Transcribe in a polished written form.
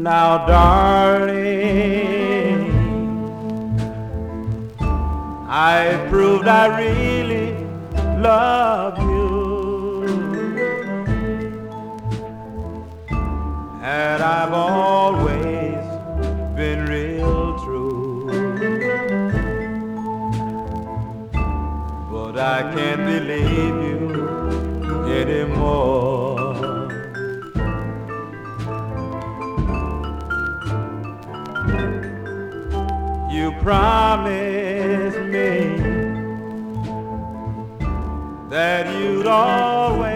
Now, darling, I proved I really love you, and I've always been real true, but I can't believe you anymore. You promised me that you'd always